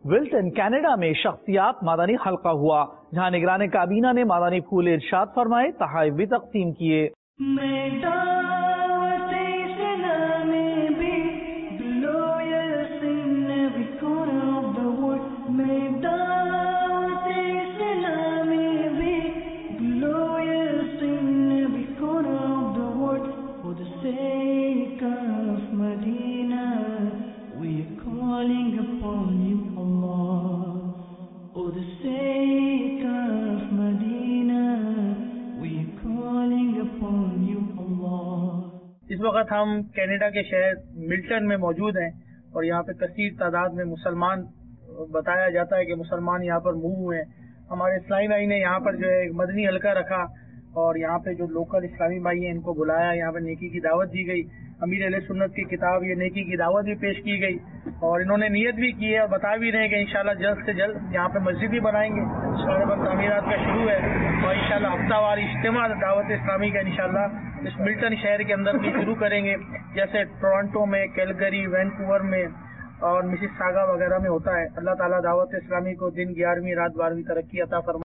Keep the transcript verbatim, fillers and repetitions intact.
ولٹن Canada میں شخصیات مادانی حلقہ ہوا، جہاں نگران کابینہ نے مادانی پھول ارشاد فرمائے، تحائف بھی تقسیم کیے۔ اس وقت ہم کینیڈا کے شہر ملٹن میں موجود ہیں اور یہاں پہ کثیر تعداد میں مسلمان بتایا جاتا ہے کہ مسلمان یہاں پر موو ہوئے ہیں۔ ہمارے اسلامی بھائی نے یہاں پر جو ہے ایک مدنی حلقہ رکھا اور یہاں پہ جو لوکل اسلامی بھائی ہیں ان کو بلایا، یہاں پہ نیکی کی دعوت دی گئی۔ امیر اہل سنت کی کتاب یہ نیکی کی دعوت بھی پیش کی گئی اور انہوں نے نیت بھی کی ہے اور بتا بھی رہے ہیں کہ انشاءاللہ جلد سے جلد یہاں پہ مسجد بھی بنائیں گے۔ پر تعمیرات کا شروع ہے اور انشاءاللہ ہفتہ وار اجتماع دعوت اسلامی کا انشاءاللہ اس ملٹن شہر کے اندر بھی شروع کریں گے، جیسے ٹورانٹو میں، کیلگری، وینکوور میں اور مسیساگا وغیرہ میں ہوتا ہے۔ اللہ تعالیٰ دعوت اسلامی کو دن گیارہویں رات بارہویں ترقی عطا فرمائے۔